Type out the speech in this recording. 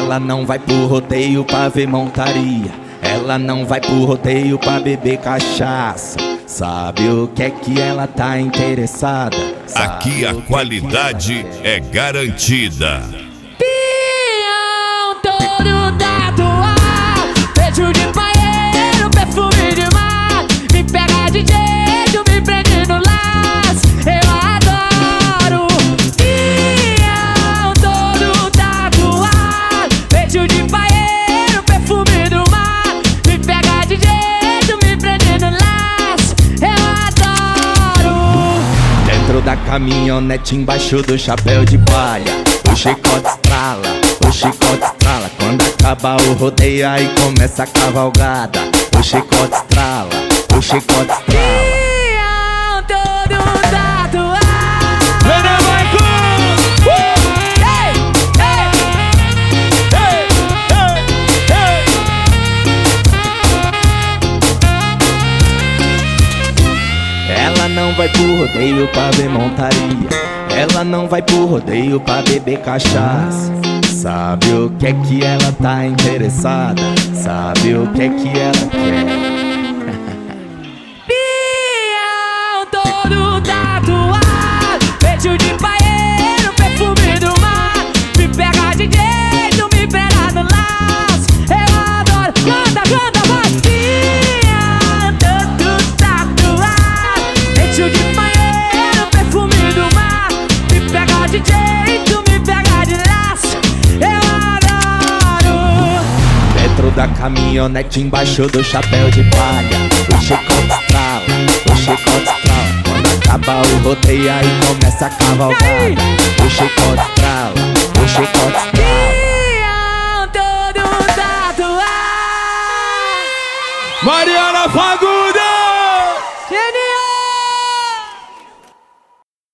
Ela não vai pro rodeio pra ver montaria. Ela não vai pro rodeio pra beber cachaça. Sabe o que é que ela tá interessada? Aqui a qualidade é garantida. Pião todo tatuado, beijo de banheiro, perfume de mar. Me pega de jeito, me prende no laço, eu adoro. Pião todo tatuado, beijo de banheiro, perfume do mar. Me pega de jeito, me prende no laço, eu adoro. Dentro da caminhonete, embaixo do chapéu de palha, o chicote estrala, o chicote estrala. Quando acaba o rodeio, aí começa a cavalgada. O chicote estrala, o chicote estrala. Pião todo tatuado. Ela não vai pro rodeio pra ver montaria. Ela não vai pro rodeio pra beber cachaça. Sabe o que é que ela tá interessada? Sabe o que é que ela quer? Pião todo tatuado, beijo de banheiro, perfume do mar. Me pega de jeito, me pega no laço, eu adoro. Canta, canta, vai. Pião todo tatuado, beijo de banheiro, perfume do mar. Me pega de jeito, me pega de laço, eu adoro. Dentro da caminhonete, embaixo do chapéu de palha, o chicote estrala, o chicote estrala. Quando acaba o rodeio, aí começa a cavalgada. O chicote estrala, o chicote estrala. Pião todo tatuado. Mariana Fagundes!